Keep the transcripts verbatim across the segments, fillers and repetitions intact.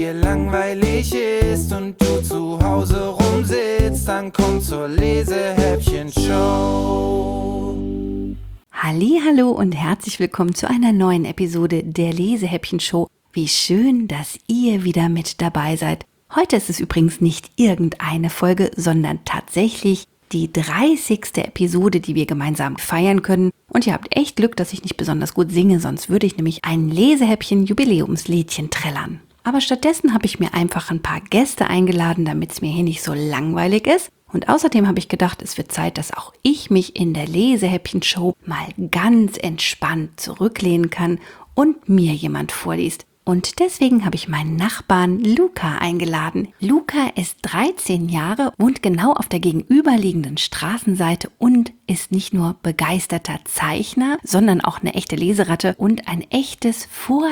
dir langweilig ist und du zu Hause rumsitzt, dann komm zur Lesehäppchen-Show. Hallihallo und herzlich willkommen zu einer neuen Episode der Lesehäppchen-Show. Wie schön, dass ihr wieder mit dabei seid. Heute ist es übrigens nicht irgendeine Folge, sondern tatsächlich die dreißigste Episode, die wir gemeinsam feiern können. Und ihr habt echt Glück, dass ich nicht besonders gut singe, sonst würde ich nämlich ein Lesehäppchen-Jubiläumsliedchen trällern. Aber stattdessen habe ich mir einfach ein paar Gäste eingeladen, damit es mir hier nicht so langweilig ist. Und außerdem habe ich gedacht, es wird Zeit, dass auch ich mich in der Lesehäppchen-Show mal ganz entspannt zurücklehnen kann und mir jemand vorliest. Und deswegen habe ich meinen Nachbarn Luca eingeladen. Luca ist dreizehn Jahre, wohnt genau auf der gegenüberliegenden Straßenseite und ist nicht nur begeisterter Zeichner, sondern auch eine echte Leseratte und ein echtes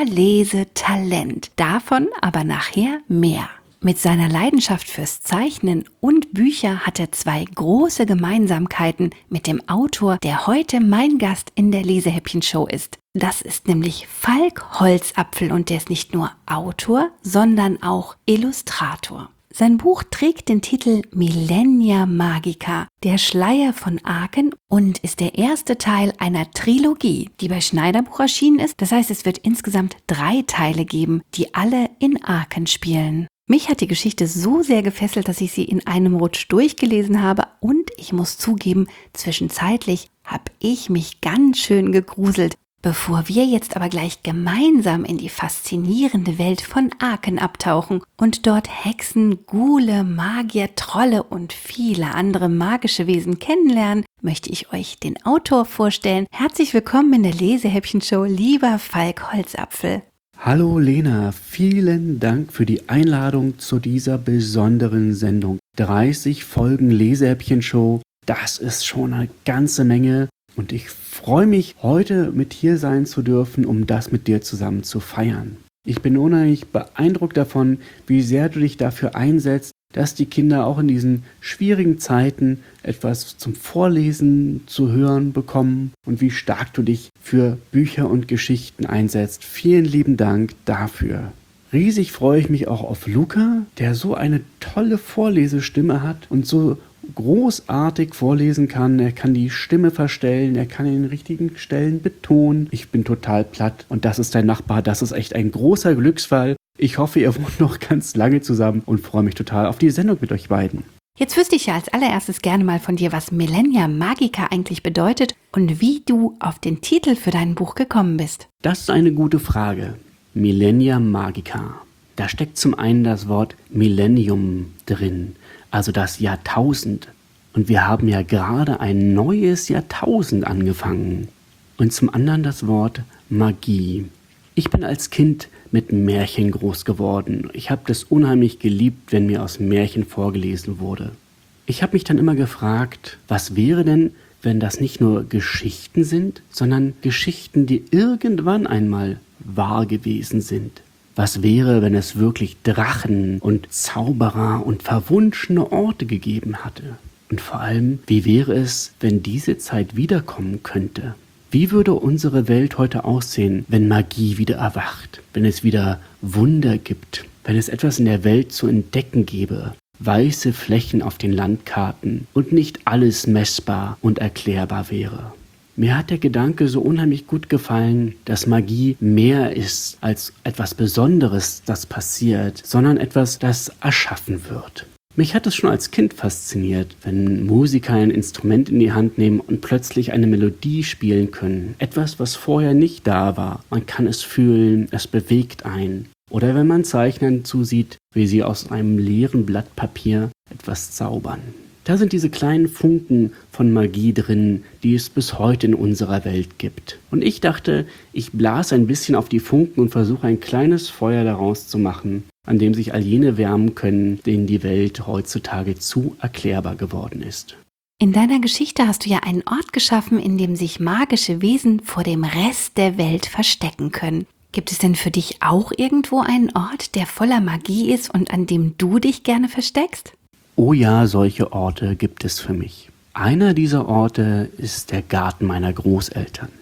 Vorlesetalent. Davon aber nachher mehr. Mit seiner Leidenschaft fürs Zeichnen und Bücher hat er zwei große Gemeinsamkeiten mit dem Autor, der heute mein Gast in der Lesehäppchen-Show ist. Das ist nämlich Falk Holzapfel und der ist nicht nur Autor, sondern auch Illustrator. Sein Buch trägt den Titel Millennia Magica, der Schleier von Aken, und ist der erste Teil einer Trilogie, die bei Schneiderbuch erschienen ist. Das heißt, es wird insgesamt drei Teile geben, die alle in Aken spielen. Mich hat die Geschichte so sehr gefesselt, dass ich sie in einem Rutsch durchgelesen habe und ich muss zugeben, zwischenzeitlich habe ich mich ganz schön gegruselt. Bevor wir jetzt aber gleich gemeinsam in die faszinierende Welt von Aken abtauchen und dort Hexen, Ghule, Magier, Trolle und viele andere magische Wesen kennenlernen, möchte ich euch den Autor vorstellen. Herzlich willkommen in der Lesehäppchen-Show, lieber Falk Holzapfel. Hallo Lena, vielen Dank für die Einladung zu dieser besonderen Sendung. dreißig Folgen Lesehäppchen-Show, das ist schon eine ganze Menge und ich freue mich, heute mit hier sein zu dürfen, um das mit dir zusammen zu feiern. Ich bin unheimlich beeindruckt davon, wie sehr du dich dafür einsetzt, dass die Kinder auch in diesen schwierigen Zeiten etwas zum Vorlesen zu hören bekommen und wie stark du dich für Bücher und Geschichten einsetzt. Vielen lieben Dank dafür. Riesig freue ich mich auch auf Luca, der so eine tolle Vorlesestimme hat und so großartig vorlesen kann. Er kann die Stimme verstellen, er kann in den richtigen Stellen betonen. Ich bin total platt und das ist dein Nachbar. Das ist echt ein großer Glücksfall. Ich hoffe, ihr wohnt noch ganz lange zusammen und freue mich total auf die Sendung mit euch beiden. Jetzt wüsste ich ja als allererstes gerne mal von dir, was Millennia Magica eigentlich bedeutet und wie du auf den Titel für dein Buch gekommen bist. Das ist eine gute Frage. Millennia Magica. Da steckt zum einen das Wort Millennium drin, also das Jahrtausend. Und wir haben ja gerade ein neues Jahrtausend angefangen. Und zum anderen das Wort Magie. Ich bin als Kind mit Märchen groß geworden. Ich habe das unheimlich geliebt, wenn mir aus Märchen vorgelesen wurde. Ich habe mich dann immer gefragt, was wäre denn, wenn das nicht nur Geschichten sind, sondern Geschichten, die irgendwann einmal wahr gewesen sind. Was wäre, wenn es wirklich Drachen und Zauberer und verwunschene Orte gegeben hatte? Und vor allem, wie wäre es, wenn diese Zeit wiederkommen könnte? Wie würde unsere Welt heute aussehen, wenn Magie wieder erwacht, wenn es wieder Wunder gibt, wenn es etwas in der Welt zu entdecken gäbe, weiße Flächen auf den Landkarten und nicht alles messbar und erklärbar wäre? Mir hat der Gedanke so unheimlich gut gefallen, dass Magie mehr ist als etwas Besonderes, das passiert, sondern etwas, das erschaffen wird. Mich hat es schon als Kind fasziniert, wenn Musiker ein Instrument in die Hand nehmen und plötzlich eine Melodie spielen können. Etwas, was vorher nicht da war. Man kann es fühlen, es bewegt einen. Oder wenn man Zeichnern zusieht, wie sie aus einem leeren Blatt Papier etwas zaubern. Da sind diese kleinen Funken von Magie drin, die es bis heute in unserer Welt gibt. Und ich dachte, ich blase ein bisschen auf die Funken und versuche ein kleines Feuer daraus zu machen, an dem sich all jene wärmen können, denen die Welt heutzutage zu erklärbar geworden ist. In deiner Geschichte hast du ja einen Ort geschaffen, in dem sich magische Wesen vor dem Rest der Welt verstecken können. Gibt es denn für dich auch irgendwo einen Ort, der voller Magie ist und an dem du dich gerne versteckst? Oh ja, solche Orte gibt es für mich. Einer dieser Orte ist der Garten meiner Großeltern.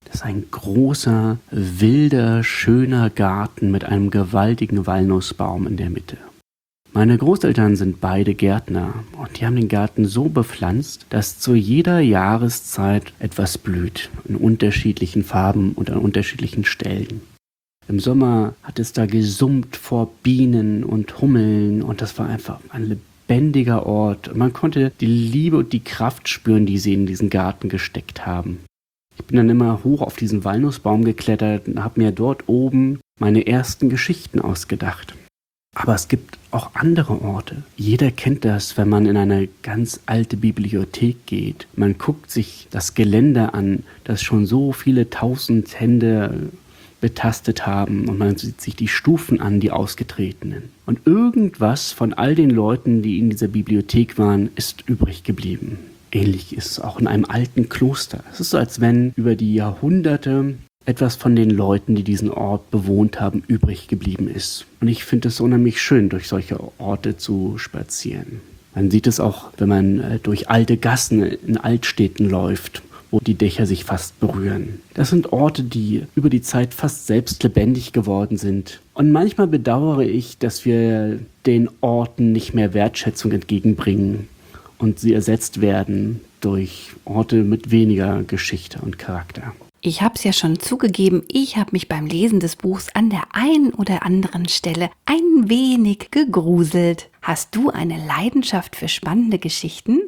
Das ist ein großer, wilder, schöner Garten mit einem gewaltigen Walnussbaum in der Mitte. Meine Großeltern sind beide Gärtner und die haben den Garten so bepflanzt, dass zu jeder Jahreszeit etwas blüht, in unterschiedlichen Farben und an unterschiedlichen Stellen. Im Sommer hat es da gesummt vor Bienen und Hummeln und das war einfach ein lebendiger Ort. Und man konnte die Liebe und die Kraft spüren, die sie in diesen Garten gesteckt haben. Ich bin dann immer hoch auf diesen Walnussbaum geklettert und habe mir dort oben meine ersten Geschichten ausgedacht. Aber es gibt auch andere Orte. Jeder kennt das, wenn man in eine ganz alte Bibliothek geht. Man guckt sich das Geländer an, das schon so viele tausend Hände betastet haben und man sieht sich die Stufen an, die ausgetretenen. Und irgendwas von all den Leuten, die in dieser Bibliothek waren, ist übrig geblieben. Ähnlich ist es auch in einem alten Kloster. Es ist so, als wenn über die Jahrhunderte etwas von den Leuten, die diesen Ort bewohnt haben, übrig geblieben ist. Und ich finde es unheimlich schön, durch solche Orte zu spazieren. Man sieht es auch, wenn man durch alte Gassen in Altstädten läuft, wo die Dächer sich fast berühren. Das sind Orte, die über die Zeit fast selbst lebendig geworden sind. Und manchmal bedauere ich, dass wir den Orten nicht mehr Wertschätzung entgegenbringen und sie ersetzt werden durch Orte mit weniger Geschichte und Charakter. Ich habe es ja schon zugegeben, ich habe mich beim Lesen des Buchs an der einen oder anderen Stelle ein wenig gegruselt. Hast du eine Leidenschaft für spannende Geschichten?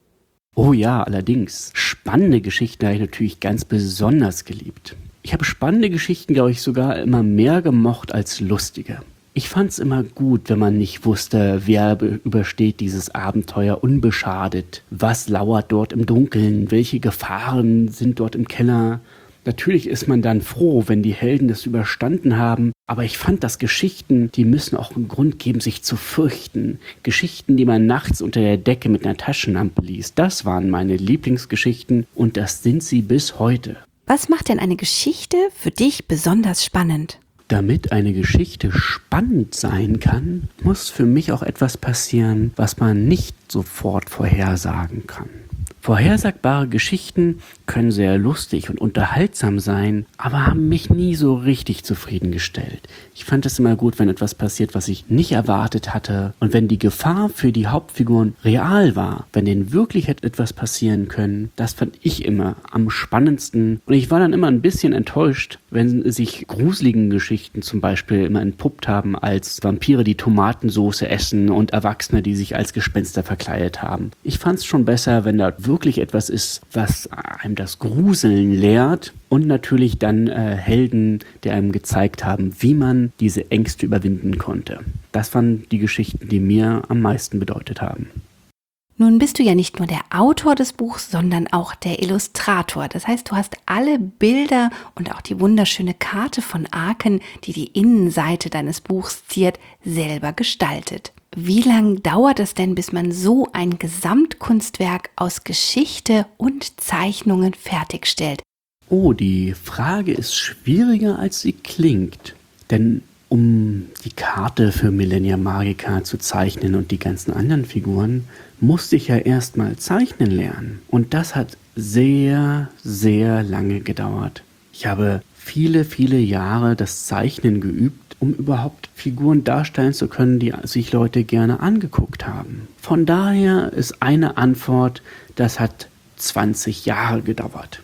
Oh ja, allerdings. Spannende Geschichten habe ich natürlich ganz besonders geliebt. Ich habe spannende Geschichten, glaube ich, sogar immer mehr gemocht als lustige. Ich fand es immer gut, wenn man nicht wusste, wer übersteht dieses Abenteuer unbeschadet. Was lauert dort im Dunkeln? Welche Gefahren sind dort im Keller? Natürlich ist man dann froh, wenn die Helden das überstanden haben, aber ich fand, dass Geschichten, die müssen auch einen Grund geben, sich zu fürchten. Geschichten, die man nachts unter der Decke mit einer Taschenlampe liest, das waren meine Lieblingsgeschichten und das sind sie bis heute. Was macht denn eine Geschichte für dich besonders spannend? Damit eine Geschichte spannend sein kann, muss für mich auch etwas passieren, was man nicht sofort vorhersagen kann. Vorhersagbare Geschichten können sehr lustig und unterhaltsam sein, aber haben mich nie so richtig zufriedengestellt. Ich fand es immer gut, wenn etwas passiert, was ich nicht erwartet hatte und wenn die Gefahr für die Hauptfiguren real war, wenn denen wirklich hätte etwas passieren können, das fand ich immer am spannendsten. Und ich war dann immer ein bisschen enttäuscht, wenn sich gruseligen Geschichten zum Beispiel immer entpuppt haben als Vampire, die Tomatensauce essen und Erwachsene, die sich als Gespenster verkleidet haben. Ich fand es schon besser, wenn da wirklich etwas ist, was einem das Gruseln lehrt und natürlich dann äh, Helden, die einem gezeigt haben, wie man diese Ängste überwinden konnte. Das waren die Geschichten, die mir am meisten bedeutet haben. Nun bist du ja nicht nur der Autor des Buchs, sondern auch der Illustrator. Das heißt, du hast alle Bilder und auch die wunderschöne Karte von Arken, die die Innenseite deines Buchs ziert, selber gestaltet. Wie lange dauert es denn, bis man so ein Gesamtkunstwerk aus Geschichte und Zeichnungen fertigstellt? Oh, die Frage ist schwieriger, als sie klingt. Denn um die Karte für Millennia Magica zu zeichnen und die ganzen anderen Figuren, musste ich ja erstmal zeichnen lernen. Und das hat sehr, sehr lange gedauert. Ich habe viele, viele Jahre das Zeichnen geübt, um überhaupt Figuren darstellen zu können, die sich Leute gerne angeguckt haben. Von daher ist eine Antwort, das hat zwanzig Jahre gedauert.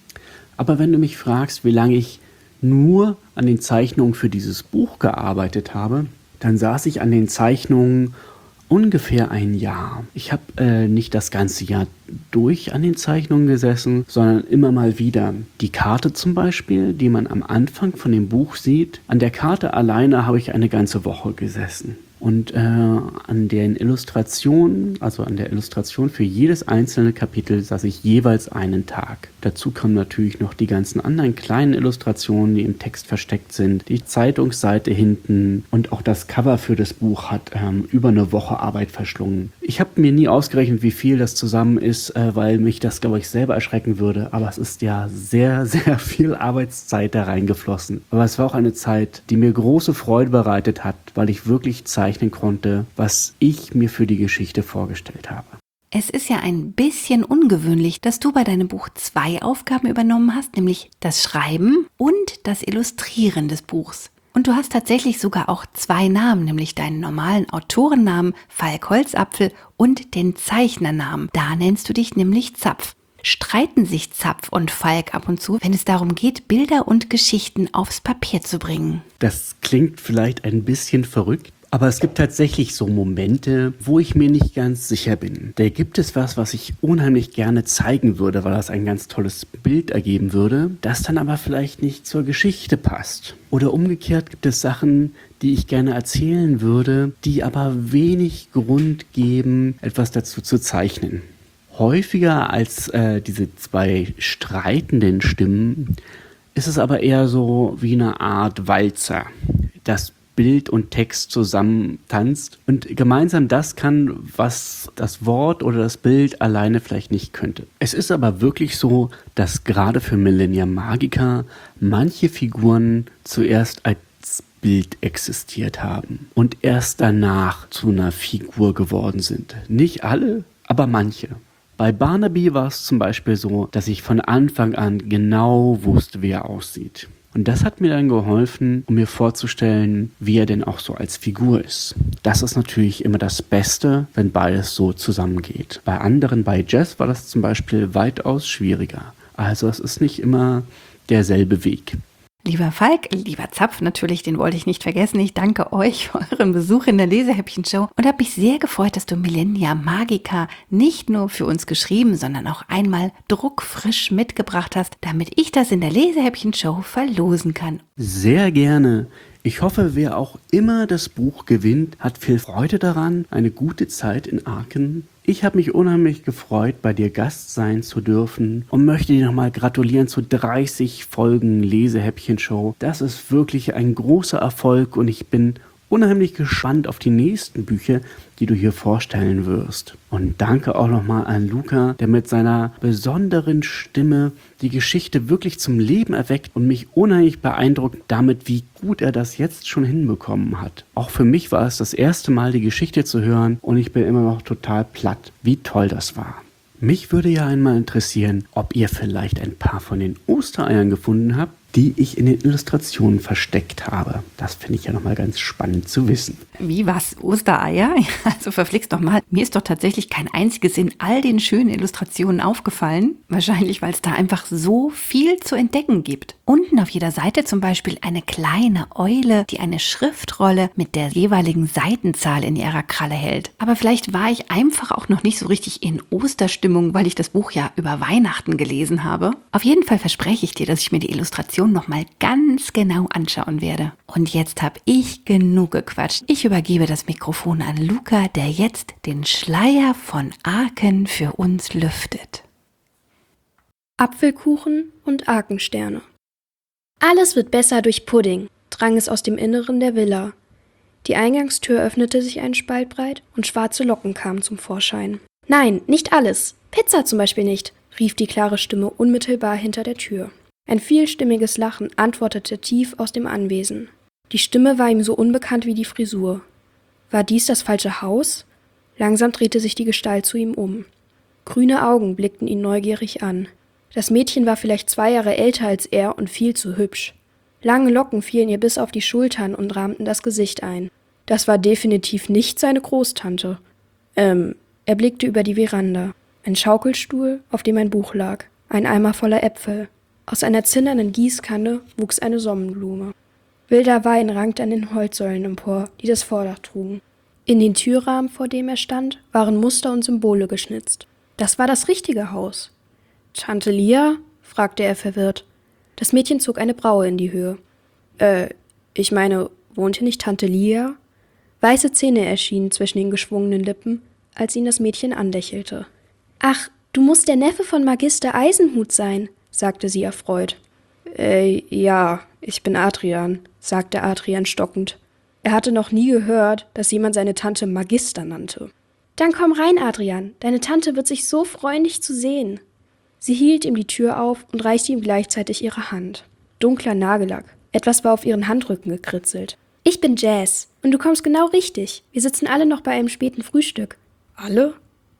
Aber wenn du mich fragst, wie lange ich nur an den Zeichnungen für dieses Buch gearbeitet habe, dann saß ich an den Zeichnungen ungefähr ein Jahr. Ich habe äh, nicht das ganze Jahr durch an den Zeichnungen gesessen, sondern immer mal wieder. Die Karte zum Beispiel, die man am Anfang von dem Buch sieht, an der Karte alleine habe ich eine ganze Woche gesessen. Und äh, an den Illustrationen, also an der Illustration für jedes einzelne Kapitel, saß ich jeweils einen Tag. Dazu kommen natürlich noch die ganzen anderen kleinen Illustrationen, die im Text versteckt sind. Die Zeitungsseite hinten und auch das Cover für das Buch hat ähm, über eine Woche Arbeit verschlungen. Ich habe mir nie ausgerechnet, wie viel das zusammen ist, äh, weil mich das, glaube ich, selber erschrecken würde. Aber es ist ja sehr, sehr viel Arbeitszeit da reingeflossen. Aber es war auch eine Zeit, die mir große Freude bereitet hat, weil ich wirklich zeichnen konnte, was ich mir für die Geschichte vorgestellt habe. Es ist ja ein bisschen ungewöhnlich, dass du bei deinem Buch zwei Aufgaben übernommen hast, nämlich das Schreiben und das Illustrieren des Buchs. Und du hast tatsächlich sogar auch zwei Namen, nämlich deinen normalen Autorennamen Falk Holzapfel und den Zeichnernamen. Da nennst du dich nämlich Zapf. Streiten sich Zapf und Falk ab und zu, wenn es darum geht, Bilder und Geschichten aufs Papier zu bringen? Das klingt vielleicht ein bisschen verrückt, aber es gibt tatsächlich so Momente, wo ich mir nicht ganz sicher bin. Da gibt es was, was ich unheimlich gerne zeigen würde, weil das ein ganz tolles Bild ergeben würde, das dann aber vielleicht nicht zur Geschichte passt. Oder umgekehrt gibt es Sachen, die ich gerne erzählen würde, die aber wenig Grund geben, etwas dazu zu zeichnen. Häufiger als äh, diese zwei streitenden Stimmen ist es aber eher so wie eine Art Walzer, das Bild und Text zusammen tanzt und gemeinsam das kann, was das Wort oder das Bild alleine vielleicht nicht könnte. Es ist aber wirklich so, dass gerade für Millennia Magica manche Figuren zuerst als Bild existiert haben und erst danach zu einer Figur geworden sind. Nicht alle, aber manche. Bei Barnaby war es zum Beispiel so, dass ich von Anfang an genau wusste, wie er aussieht. Und das hat mir dann geholfen, um mir vorzustellen, wie er denn auch so als Figur ist. Das ist natürlich immer das Beste, wenn beides so zusammengeht. Bei anderen, bei Jess, war das zum Beispiel weitaus schwieriger. Also es ist nicht immer derselbe Weg. Lieber Falk, lieber Zapf natürlich, den wollte ich nicht vergessen. Ich danke euch für euren Besuch in der Lesehäppchen-Show und habe mich sehr gefreut, dass du Millennia Magica nicht nur für uns geschrieben, sondern auch einmal druckfrisch mitgebracht hast, damit ich das in der Lesehäppchen-Show verlosen kann. Sehr gerne. Ich hoffe, wer auch immer das Buch gewinnt, hat viel Freude daran, eine gute Zeit in Arken. Ich habe mich unheimlich gefreut, bei dir Gast sein zu dürfen und möchte dir nochmal gratulieren zu dreißig Folgen Lesehäppchen-Show. Das ist wirklich ein großer Erfolg und ich bin unheimlich gespannt auf die nächsten Bücher, die du hier vorstellen wirst. Und danke auch nochmal an Luca, der mit seiner besonderen Stimme die Geschichte wirklich zum Leben erweckt und mich unheimlich beeindruckt damit, wie gut er das jetzt schon hinbekommen hat. Auch für mich war es das erste Mal, die Geschichte zu hören und ich bin immer noch total platt, wie toll das war. Mich würde ja einmal interessieren, ob ihr vielleicht ein paar von den Ostereiern gefunden habt, die ich in den Illustrationen versteckt habe. Das finde ich ja nochmal ganz spannend zu wissen. Wie, was? Ostereier? Also verflixt doch mal. Mir ist doch tatsächlich kein einziges in all den schönen Illustrationen aufgefallen. Wahrscheinlich, weil es da einfach so viel zu entdecken gibt. Unten auf jeder Seite zum Beispiel eine kleine Eule, die eine Schriftrolle mit der jeweiligen Seitenzahl in ihrer Kralle hält. Aber vielleicht war ich einfach auch noch nicht so richtig in Osterstimmung, weil ich das Buch ja über Weihnachten gelesen habe. Auf jeden Fall verspreche ich dir, dass ich mir die Illustration noch mal ganz genau anschauen werde. Und jetzt habe ich genug gequatscht. Ich übergebe das Mikrofon an Luca, der jetzt den Schleier von Arken für uns lüftet. Apfelkuchen und Arkensterne. Alles wird besser durch Pudding, drang es aus dem Inneren der Villa. Die Eingangstür öffnete sich einen Spalt breit und schwarze Locken kamen zum Vorschein. Nein, nicht alles. Pizza zum Beispiel nicht, rief die klare Stimme unmittelbar hinter der Tür. Ein vielstimmiges Lachen antwortete tief aus dem Anwesen. Die Stimme war ihm so unbekannt wie die Frisur. War dies das falsche Haus? Langsam drehte sich die Gestalt zu ihm um. Grüne Augen blickten ihn neugierig an. Das Mädchen war vielleicht zwei Jahre älter als er und viel zu hübsch. Lange Locken fielen ihr bis auf die Schultern und rahmten das Gesicht ein. Das war definitiv nicht seine Großtante. Ähm, er blickte über die Veranda. Ein Schaukelstuhl, auf dem ein Buch lag. Ein Eimer voller Äpfel. Aus einer zinnernen Gießkanne wuchs eine Sonnenblume. Wilder Wein rankte an den Holzsäulen empor, die das Vordach trugen. In den Türrahmen, vor dem er stand, waren Muster und Symbole geschnitzt. Das war das richtige Haus. »Tante Lia?« fragte er verwirrt. Das Mädchen zog eine Braue in die Höhe. Äh, ich meine, wohnt hier nicht Tante Lia? Weiße Zähne erschienen zwischen den geschwungenen Lippen, als ihn das Mädchen anlächelte. »Ach, du musst der Neffe von Magister Eisenhut sein«, sagte sie erfreut. Äh, ja, ich bin Adrian, sagte Adrian stockend. Er hatte noch nie gehört, dass jemand seine Tante Magister nannte. Dann komm rein, Adrian, deine Tante wird sich so freuen, dich zu sehen. Sie hielt ihm die Tür auf und reichte ihm gleichzeitig ihre Hand. Dunkler Nagellack, etwas war auf ihren Handrücken gekritzelt. Ich bin Jazz, und du kommst genau richtig. Wir sitzen alle noch bei einem späten Frühstück. Alle?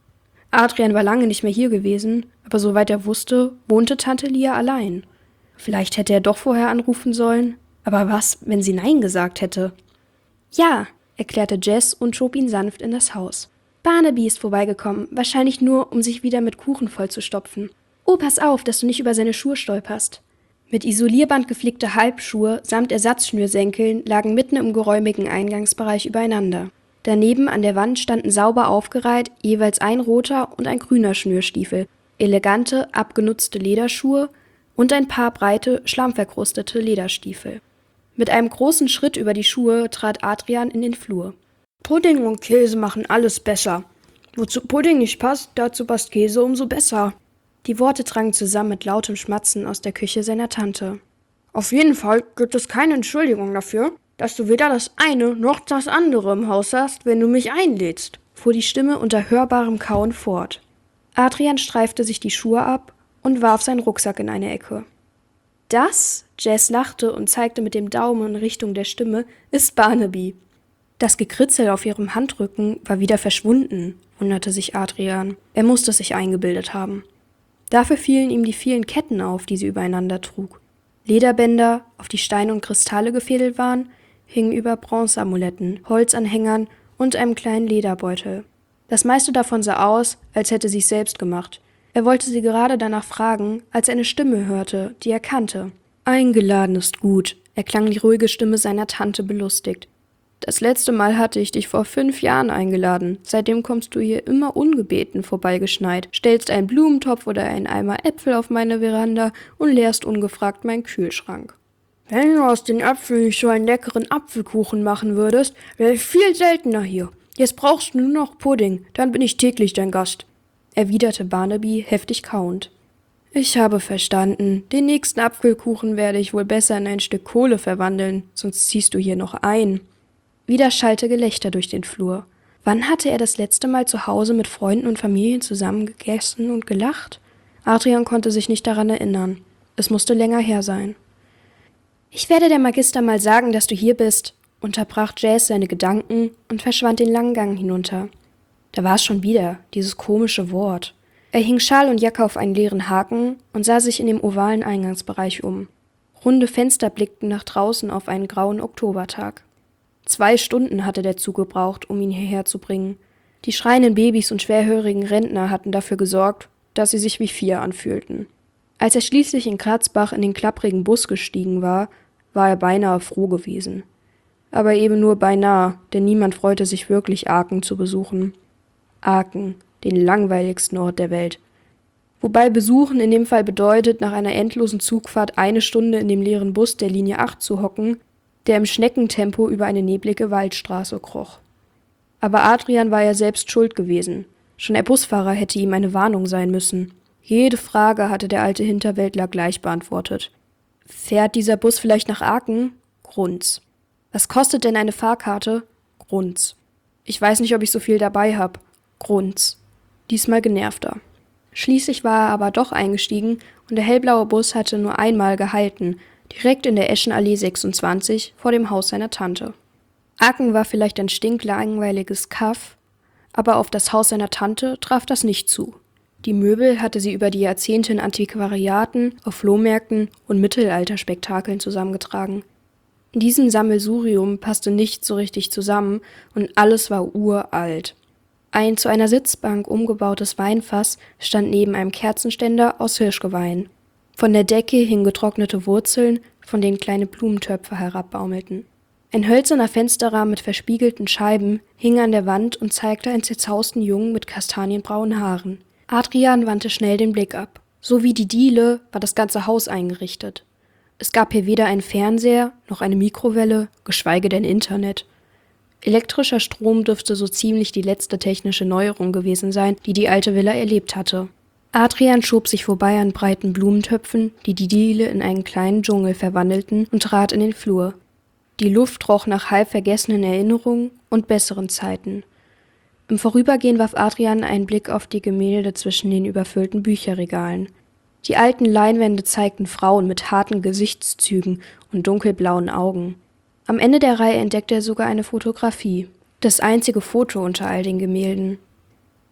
Adrian war lange nicht mehr hier gewesen, aber soweit er wusste, wohnte Tante Lia allein. Vielleicht hätte er doch vorher anrufen sollen, aber was, wenn sie Nein gesagt hätte? Ja, erklärte Jess und schob ihn sanft in das Haus. Barnaby ist vorbeigekommen, wahrscheinlich nur, um sich wieder mit Kuchen vollzustopfen. Oh, pass auf, dass du nicht über seine Schuhe stolperst. Mit Isolierband geflickte Halbschuhe samt Ersatzschnürsenkeln lagen mitten im geräumigen Eingangsbereich übereinander. Daneben an der Wand standen sauber aufgereiht jeweils ein roter und ein grüner Schnürstiefel, elegante, abgenutzte Lederschuhe und ein paar breite, schlammverkrustete Lederstiefel. Mit einem großen Schritt über die Schuhe trat Adrian in den Flur. Pudding und Käse machen alles besser. Wozu Pudding nicht passt, dazu passt Käse umso besser. Die Worte drangen zusammen mit lautem Schmatzen aus der Küche seiner Tante. Auf jeden Fall gibt es keine Entschuldigung dafür, dass du weder das eine noch das andere im Haus hast, wenn du mich einlädst, fuhr die Stimme unter hörbarem Kauen fort. Adrian streifte sich die Schuhe ab und warf seinen Rucksack in eine Ecke. Das, Jess lachte und zeigte mit dem Daumen in Richtung der Stimme, ist Barnaby. Das Gekritzel auf ihrem Handrücken war wieder verschwunden, wunderte sich Adrian. Er musste es sich eingebildet haben. Dafür fielen ihm die vielen Ketten auf, die sie übereinander trug. Lederbänder, auf die Steine und Kristalle gefädelt waren, hingen über Bronzeamuletten, Holzanhängern und einem kleinen Lederbeutel. Das meiste davon sah aus, als hätte sie es selbst gemacht. Er wollte sie gerade danach fragen, als er eine Stimme hörte, die er kannte. »Eingeladen ist gut«, erklang die ruhige Stimme seiner Tante belustigt. »Das letzte Mal hatte ich dich vor fünf Jahren eingeladen. Seitdem kommst du hier immer ungebeten vorbeigeschneit, stellst einen Blumentopf oder einen Eimer Äpfel auf meine Veranda und leerst ungefragt meinen Kühlschrank. Wenn du aus den Äpfeln nicht so einen leckeren Apfelkuchen machen würdest, wäre ich viel seltener hier. Jetzt brauchst du nur noch Pudding, dann bin ich täglich dein Gast«, erwiderte Barnaby heftig kauend. »Ich habe verstanden. Den nächsten Apfelkuchen werde ich wohl besser in ein Stück Kohle verwandeln, sonst ziehst du hier noch ein.« Wieder schallte Gelächter durch den Flur. Wann hatte er das letzte Mal zu Hause mit Freunden und Familien zusammen gegessen und gelacht? Adrian konnte sich nicht daran erinnern. Es musste länger her sein. »Ich werde der Magister mal sagen, dass du hier bist«, unterbrach Jess seine Gedanken und verschwand den langen Gang hinunter. Da war es schon wieder, dieses komische Wort. Er hing Schal und Jacke auf einen leeren Haken und sah sich in dem ovalen Eingangsbereich um. Runde Fenster blickten nach draußen auf einen grauen Oktobertag. Zwei Stunden hatte der Zug gebraucht, um ihn hierher zu bringen. Die schreienden Babys und schwerhörigen Rentner hatten dafür gesorgt, dass sie sich wie vier anfühlten. Als er schließlich in Kratzbach in den klapprigen Bus gestiegen war, war er beinahe froh gewesen. Aber eben nur beinahe, denn niemand freute sich wirklich, Aachen zu besuchen. Aachen, den langweiligsten Ort der Welt. Wobei Besuchen in dem Fall bedeutet, nach einer endlosen Zugfahrt eine Stunde in dem leeren Bus der Linie acht zu hocken, der im Schneckentempo über eine neblige Waldstraße kroch. Aber Adrian war ja selbst schuld gewesen. Schon der Busfahrer hätte ihm eine Warnung sein müssen. Jede Frage hatte der alte Hinterwäldler gleich beantwortet. Fährt dieser Bus vielleicht nach Aachen? Grunz. Was kostet denn eine Fahrkarte? Grunz. Ich weiß nicht, ob ich so viel dabei hab. Grunz. Diesmal genervter. Schließlich war er aber doch eingestiegen und der hellblaue Bus hatte nur einmal gehalten, direkt in der Eschenallee sechsundzwanzig vor dem Haus seiner Tante. Aachen war vielleicht ein stinklangweiliges Kaff, aber auf das Haus seiner Tante traf das nicht zu. Die Möbel hatte sie über die Jahrzehnte in Antiquariaten, auf Flohmärkten und Mittelalterspektakeln zusammengetragen. In diesem Sammelsurium passte nichts so richtig zusammen und alles war uralt. Ein zu einer Sitzbank umgebautes Weinfass stand neben einem Kerzenständer aus Hirschgeweih. Von der Decke hingen getrocknete Wurzeln, von denen kleine Blumentöpfe herabbaumelten. Ein hölzerner Fensterrahmen mit verspiegelten Scheiben hing an der Wand und zeigte einen zerzausten Jungen mit kastanienbraunen Haaren. Adrian wandte schnell den Blick ab. So wie die Diele war das ganze Haus eingerichtet. Es gab hier weder einen Fernseher noch eine Mikrowelle, geschweige denn Internet. Elektrischer Strom dürfte so ziemlich die letzte technische Neuerung gewesen sein, die die alte Villa erlebt hatte. Adrian schob sich vorbei an breiten Blumentöpfen, die die Diele in einen kleinen Dschungel verwandelten, und trat in den Flur. Die Luft roch nach halb vergessenen Erinnerungen und besseren Zeiten. Im Vorübergehen warf Adrian einen Blick auf die Gemälde zwischen den überfüllten Bücherregalen. Die alten Leinwände zeigten Frauen mit harten Gesichtszügen und dunkelblauen Augen. Am Ende der Reihe entdeckte er sogar eine Fotografie, das einzige Foto unter all den Gemälden.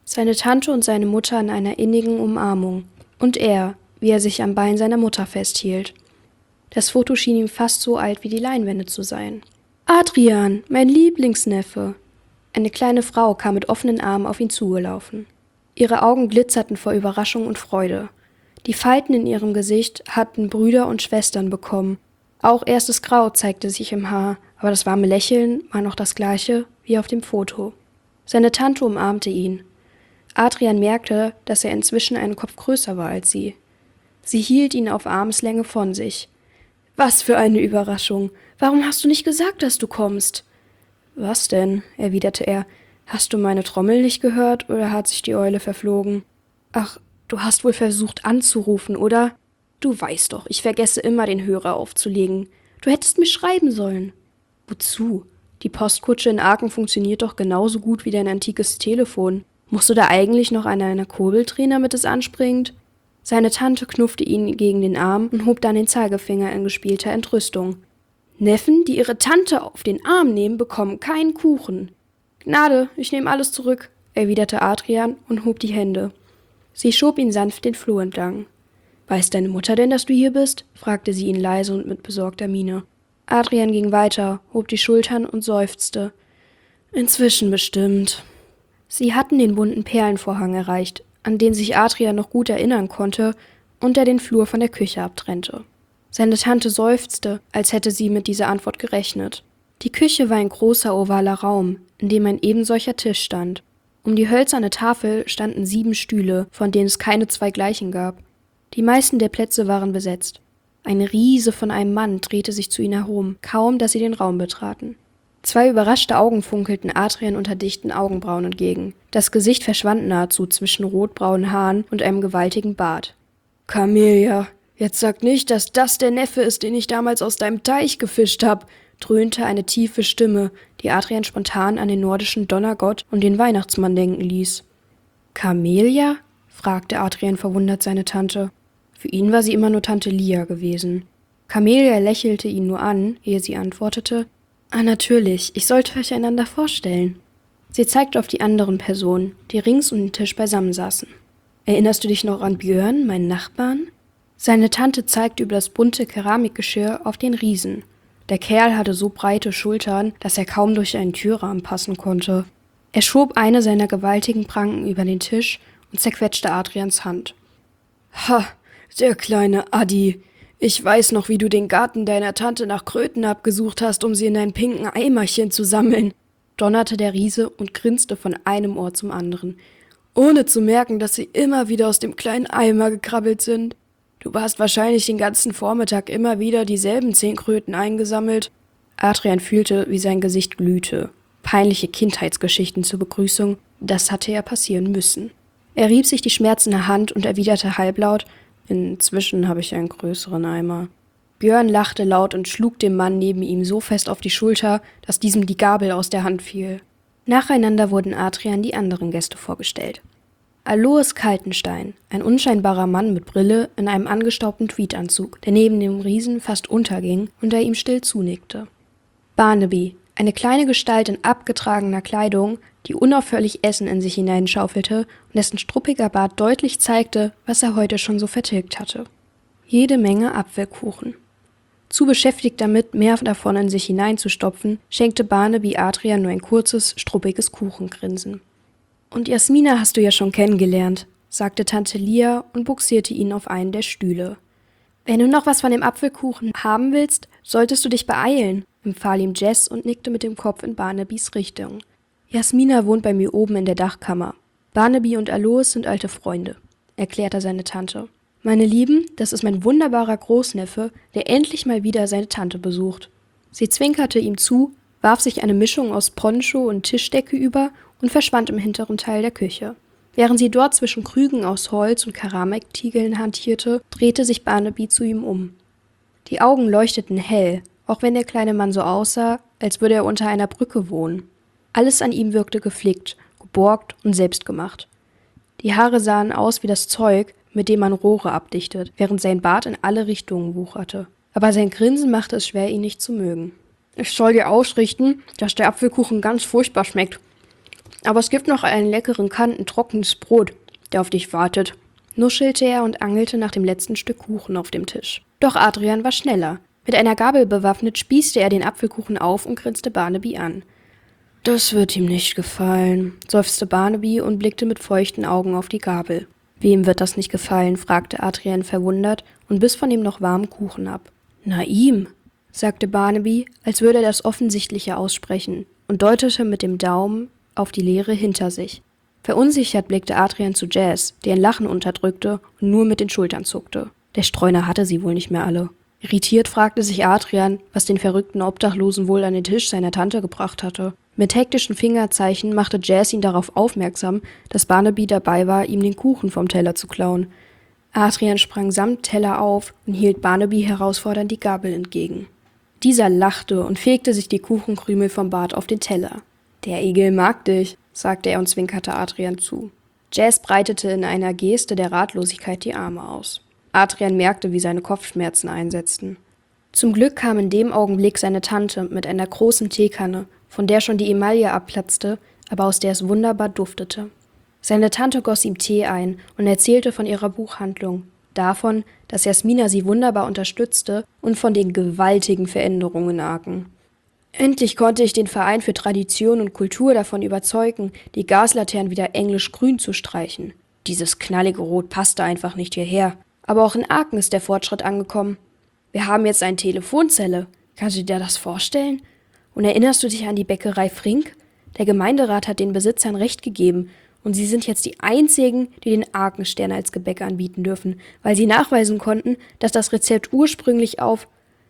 seine Tante und seine Mutter in einer innigen Umarmung und er, wie er sich am Bein seiner Mutter festhielt. Das Foto schien ihm fast so alt wie die Leinwände zu sein. »Adrian, mein Lieblingsneffe!« Eine kleine Frau kam mit offenen Armen auf ihn zugelaufen. Ihre Augen glitzerten vor Überraschung und Freude. Die Falten in ihrem Gesicht hatten Brüder und Schwestern bekommen. Auch erstes Grau zeigte sich im Haar, aber das warme Lächeln war noch das gleiche wie auf dem Foto. Seine Tante umarmte ihn. Adrian merkte, dass er inzwischen einen Kopf größer war als sie. Sie hielt ihn auf Armslänge von sich. »Was für eine Überraschung! Warum hast du nicht gesagt, dass du kommst?« »Was denn?« erwiderte er. »Hast du meine Trommel nicht gehört, oder hat sich die Eule verflogen?« »Ach, du hast wohl versucht anzurufen, oder? Du weißt doch, ich vergesse immer, den Hörer aufzulegen. Du hättest mir schreiben sollen.« »Wozu? Die Postkutsche in Aachen funktioniert doch genauso gut wie dein antikes Telefon. Musst du da eigentlich noch an einer Kurbel drehen, damit es anspringt?« Seine Tante knuffte ihn gegen den Arm und hob dann den Zeigefinger in gespielter Entrüstung. »Neffen, die ihre Tante auf den Arm nehmen, bekommen keinen Kuchen.« »Gnade, ich nehme alles zurück«, erwiderte Adrian und hob die Hände. Sie schob ihn sanft den Flur entlang. »Weiß deine Mutter denn, dass du hier bist?« fragte sie ihn leise und mit besorgter Miene. Adrian ging weiter, hob die Schultern und seufzte. »Inzwischen bestimmt.« Sie hatten den bunten Perlenvorhang erreicht, an den sich Adrian noch gut erinnern konnte und der den Flur von der Küche abtrennte. Seine Tante seufzte, als hätte sie mit dieser Antwort gerechnet. Die Küche war ein großer ovaler Raum, in dem ein ebensolcher Tisch stand. Um die hölzerne Tafel standen sieben Stühle, von denen es keine zwei gleichen gab. Die meisten der Plätze waren besetzt. Ein Riese von einem Mann drehte sich zu ihnen herum, kaum dass sie den Raum betraten. Zwei überraschte Augen funkelten Adrian unter dichten Augenbrauen entgegen. Das Gesicht verschwand nahezu zwischen rotbraunen Haaren und einem gewaltigen Bart. »Camelia, jetzt sag nicht, dass das der Neffe ist, den ich damals aus deinem Teich gefischt hab«, dröhnte eine tiefe Stimme, die Adrian spontan an den nordischen Donnergott und den Weihnachtsmann denken ließ. »Camelia?« fragte Adrian verwundert seine Tante. Für ihn war sie immer nur Tante Lia gewesen. Camelia lächelte ihn nur an, ehe sie antwortete, »Ah, natürlich, ich sollte euch einander vorstellen.« Sie zeigte auf die anderen Personen, die rings um den Tisch beisammen saßen. »Erinnerst du dich noch an Björn, meinen Nachbarn?« Seine Tante zeigte über das bunte Keramikgeschirr auf den Riesen. Der Kerl hatte so breite Schultern, dass er kaum durch einen Türrahmen passen konnte. Er schob eine seiner gewaltigen Pranken über den Tisch und zerquetschte Adrians Hand. »Ha, der kleine Adi! Ich weiß noch, wie du den Garten deiner Tante nach Kröten abgesucht hast, um sie in ein pinken Eimerchen zu sammeln«, donnerte der Riese und grinste von einem Ohr zum anderen, ohne zu merken, dass sie immer wieder aus dem kleinen Eimer gekrabbelt sind. Du warst wahrscheinlich den ganzen Vormittag immer wieder dieselben zehn Kröten eingesammelt.« Adrian fühlte, wie sein Gesicht glühte. Peinliche Kindheitsgeschichten zur Begrüßung, das hatte ja passieren müssen. Er rieb sich die schmerzende Hand und erwiderte halblaut, »Inzwischen habe ich einen größeren Eimer.« Björn lachte laut und schlug dem Mann neben ihm so fest auf die Schulter, dass diesem die Gabel aus der Hand fiel. Nacheinander wurden Adrian die anderen Gäste vorgestellt. Alois Kaltenstein, ein unscheinbarer Mann mit Brille in einem angestaubten Tweedanzug, der neben dem Riesen fast unterging und der ihm still zunickte. Barnaby, eine kleine Gestalt in abgetragener Kleidung, die unaufhörlich Essen in sich hineinschaufelte und dessen struppiger Bart deutlich zeigte, was er heute schon so vertilgt hatte. Jede Menge Apfelkuchen. Zu beschäftigt damit, mehr davon in sich hineinzustopfen, schenkte Barnaby Adrian nur ein kurzes, struppiges Kuchengrinsen. »Und Jasmina hast du ja schon kennengelernt«, sagte Tante Lia und buxierte ihn auf einen der Stühle. »Wenn du noch was von dem Apfelkuchen haben willst, solltest du dich beeilen«, empfahl ihm Jess und nickte mit dem Kopf in Barnabys Richtung. »Jasmina wohnt bei mir oben in der Dachkammer. Barnaby und Alois sind alte Freunde«, erklärte seine Tante. »Meine Lieben, das ist mein wunderbarer Großneffe, der endlich mal wieder seine Tante besucht.« Sie zwinkerte ihm zu, warf sich eine Mischung aus Poncho und Tischdecke über und verschwand im hinteren Teil der Küche. Während sie dort zwischen Krügen aus Holz und Keramiktiegeln hantierte, drehte sich Barnaby zu ihm um. Die Augen leuchteten hell, auch wenn der kleine Mann so aussah, als würde er unter einer Brücke wohnen. Alles an ihm wirkte geflickt, geborgt und selbstgemacht. Die Haare sahen aus wie das Zeug, mit dem man Rohre abdichtet, während sein Bart in alle Richtungen wucherte. Aber sein Grinsen machte es schwer, ihn nicht zu mögen. »Ich soll dir ausrichten, dass der Apfelkuchen ganz furchtbar schmeckt. Aber es gibt noch einen leckeren Kanten trockenes Brot, der auf dich wartet, nuschelte er und angelte nach dem letzten Stück Kuchen auf dem Tisch. Doch Adrian war schneller. Mit einer Gabel bewaffnet spießte er den Apfelkuchen auf und grinste Barnaby an. »Das wird ihm nicht gefallen«, seufzte Barnaby und blickte mit feuchten Augen auf die Gabel. »Wem wird das nicht gefallen?« fragte Adrian verwundert und biss von dem noch warmen Kuchen ab. »Na ihm«, sagte Barnaby, als würde er das Offensichtliche aussprechen und deutete mit dem Daumen auf die Leere hinter sich. Verunsichert blickte Adrian zu Jazz, die ein Lachen unterdrückte und nur mit den Schultern zuckte. Der Streuner hatte sie wohl nicht mehr alle. Irritiert fragte sich Adrian, was den verrückten Obdachlosen wohl an den Tisch seiner Tante gebracht hatte. Mit hektischen Fingerzeichen machte Jazz ihn darauf aufmerksam, dass Barnaby dabei war, ihm den Kuchen vom Teller zu klauen. Adrian sprang samt Teller auf und hielt Barnaby herausfordernd die Gabel entgegen. Dieser lachte und fegte sich die Kuchenkrümel vom Bart auf den Teller. »Der Igel mag dich«, sagte er und zwinkerte Adrian zu. Jazz breitete in einer Geste der Ratlosigkeit die Arme aus. Adrian merkte, wie seine Kopfschmerzen einsetzten. Zum Glück kam in dem Augenblick seine Tante mit einer großen Teekanne, von der schon die Emaille abplatzte, aber aus der es wunderbar duftete. Seine Tante goss ihm Tee ein und erzählte von ihrer Buchhandlung, davon, dass Jasmina sie wunderbar unterstützte und von den gewaltigen Veränderungen in Aachen. Endlich konnte ich den Verein für Tradition und Kultur davon überzeugen, die Gaslaternen wieder englisch-grün zu streichen. Dieses knallige Rot passte einfach nicht hierher. Aber auch in Aachen ist der Fortschritt angekommen. Wir haben jetzt eine Telefonzelle. Kannst du dir das vorstellen? Und erinnerst du dich an die Bäckerei Frink? Der Gemeinderat hat den Besitzern Recht gegeben und sie sind jetzt die einzigen, die den Aachen-Stern als Gebäck anbieten dürfen, weil sie nachweisen konnten, dass das Rezept ursprünglich auf...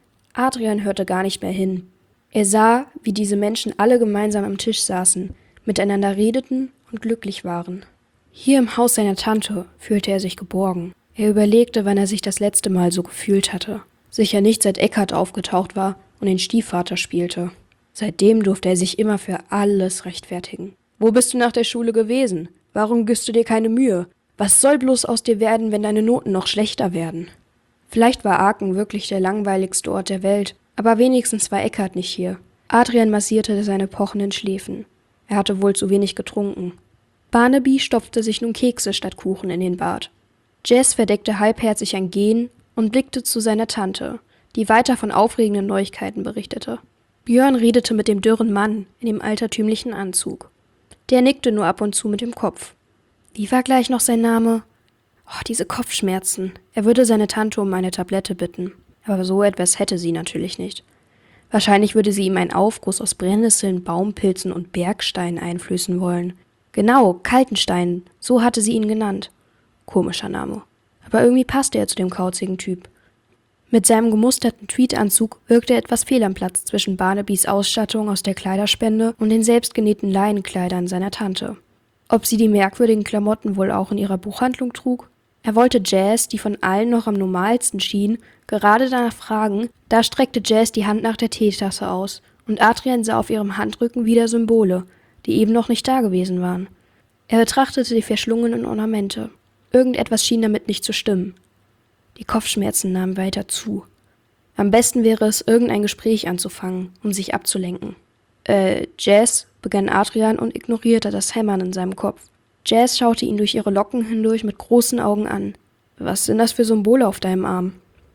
Adrian hörte gar nicht mehr hin. Er sah, wie diese Menschen alle gemeinsam am Tisch saßen, miteinander redeten und glücklich waren. Hier im Haus seiner Tante fühlte er sich geborgen. Er überlegte, wann er sich das letzte Mal so gefühlt hatte. Sicher nicht, seit Eckhard aufgetaucht war und den Stiefvater spielte. Seitdem durfte er sich immer für alles rechtfertigen. »Wo bist du nach der Schule gewesen? Warum gibst du dir keine Mühe? Was soll bloß aus dir werden, wenn deine Noten noch schlechter werden?« Vielleicht war Aachen wirklich der langweiligste Ort der Welt, aber wenigstens war Eckhard nicht hier. Adrian massierte seine pochenden Schläfen. Er hatte wohl zu wenig getrunken. Barnaby stopfte sich nun Kekse statt Kuchen in den Bart. Jazz verdeckte halbherzig ein Gehen und blickte zu seiner Tante, die weiter von aufregenden Neuigkeiten berichtete. Björn redete mit dem dürren Mann in dem altertümlichen Anzug. Der nickte nur ab und zu mit dem Kopf. Wie war gleich noch sein Name? Oh, diese Kopfschmerzen. Er würde seine Tante um eine Tablette bitten. Aber so etwas hätte sie natürlich nicht. Wahrscheinlich würde sie ihm einen Aufguss aus Brennnesseln, Baumpilzen und Bergsteinen einflößen wollen. Genau, Kaltenstein, so hatte sie ihn genannt. Komischer Name. Aber irgendwie passte er zu dem kauzigen Typ. Mit seinem gemusterten Tweedanzug wirkte etwas fehl am Platz zwischen Barnabys Ausstattung aus der Kleiderspende und den selbstgenähten Leinenkleidern seiner Tante. Ob sie die merkwürdigen Klamotten wohl auch in ihrer Buchhandlung trug? Er wollte Jazz, die von allen noch am normalsten schien, gerade danach fragen, da streckte Jazz die Hand nach der Teetasse aus und Adrian sah auf ihrem Handrücken wieder Symbole, die eben noch nicht da gewesen waren. Er betrachtete die verschlungenen Ornamente. Irgendetwas schien damit nicht zu stimmen. Die Kopfschmerzen nahmen weiter zu. Am besten wäre es, irgendein Gespräch anzufangen, um sich abzulenken. Äh, Jazz, begann Adrian und ignorierte das Hämmern in seinem Kopf. Jazz schaute ihn durch ihre Locken hindurch mit großen Augen an. Was sind das für Symbole auf deinem Arm?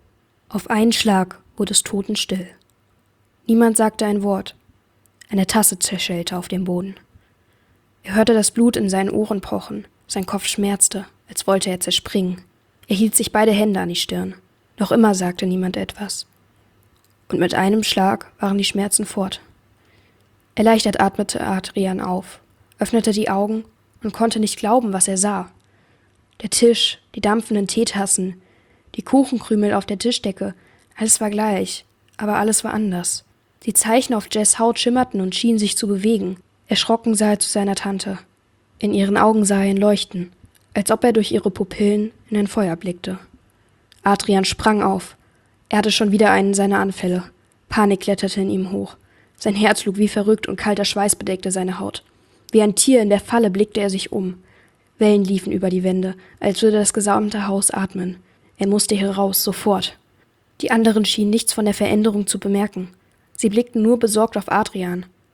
Auf einen Schlag wurde es totenstill. Niemand sagte ein Wort. Eine Tasse zerschellte auf dem Boden. Er hörte das Blut in seinen Ohren pochen. Sein Kopf schmerzte, als wollte er zerspringen. Er hielt sich beide Hände an die Stirn. Noch immer sagte niemand etwas. Und mit einem Schlag waren die Schmerzen fort. Erleichtert atmete Adrian auf, öffnete die Augen und konnte nicht glauben, was er sah. Der Tisch, die dampfenden Teetassen, die Kuchenkrümel auf der Tischdecke, alles war gleich, aber alles war anders. Die Zeichen auf Jess' Haut schimmerten und schienen sich zu bewegen. Erschrocken sah er zu seiner Tante. In ihren Augen sah er ihn leuchten, als ob er durch ihre Pupillen in ein Feuer blickte. Adrian sprang auf. Er hatte schon wieder einen seiner Anfälle. Panik kletterte in ihm hoch. Sein Herz schlug wie verrückt und kalter Schweiß bedeckte seine Haut. Wie ein Tier in der Falle blickte er sich um. Wellen liefen über die Wände, als würde das gesamte Haus atmen. Er musste hier raus, sofort. Die anderen schienen nichts von der Veränderung zu bemerken. Sie blickten nur besorgt auf Adrian.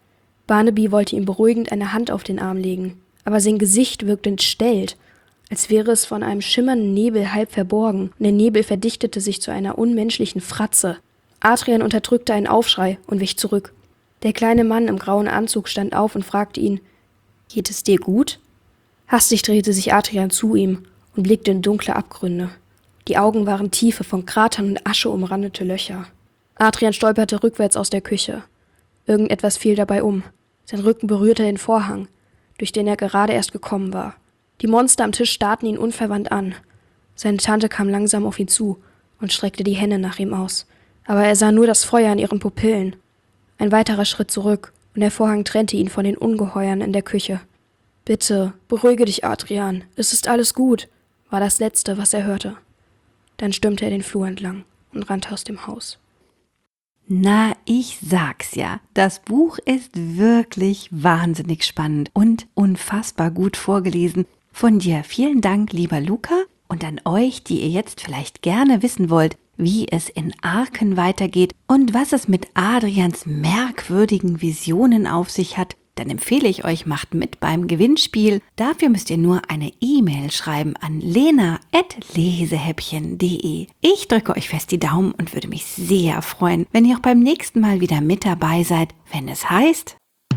Barnaby wollte ihm beruhigend eine Hand auf den Arm legen, aber sein Gesicht wirkte entstellt, als wäre es von einem schimmernden Nebel halb verborgen, und der Nebel verdichtete sich zu einer unmenschlichen Fratze. Adrian unterdrückte einen Aufschrei und wich zurück. Der kleine Mann im grauen Anzug stand auf und fragte ihn: »Geht es dir gut?« Hastig drehte sich Adrian zu ihm und blickte in dunkle Abgründe. Die Augen waren tiefe, von Kratern und Asche umrandete Löcher. Adrian stolperte rückwärts aus der Küche. Irgendetwas fiel dabei um. Sein Rücken berührte den Vorhang, durch den er gerade erst gekommen war. Die Monster am Tisch starrten ihn unverwandt an. Seine Tante kam langsam auf ihn zu und streckte die Hände nach ihm aus. Aber er sah nur das Feuer in ihren Pupillen. Ein weiterer Schritt zurück, und der Vorhang trennte ihn von den Ungeheuern in der Küche. »Bitte, beruhige dich, Adrian. Es ist alles gut«, war das Letzte, was er hörte. Dann stürmte er den Flur entlang und rannte aus dem Haus. Na, ich sag's ja, das Buch ist wirklich wahnsinnig spannend und unfassbar gut vorgelesen. Von dir vielen Dank, lieber Luca, und an euch, die ihr jetzt vielleicht gerne wissen wollt, wie es in Arken weitergeht und was es mit Adrians merkwürdigen Visionen auf sich hat, dann empfehle ich euch, macht mit beim Gewinnspiel. Dafür müsst ihr nur eine E-Mail schreiben an lena at lesehäppchen punkt de. Ich drücke euch fest die Daumen und würde mich sehr freuen, wenn ihr auch beim nächsten Mal wieder mit dabei seid, wenn es heißt: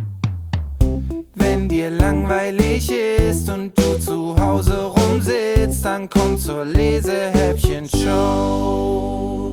Wenn dir langweilig ist und du zu Hause rumsitzt, dann komm zur Lesehäppchen-Show.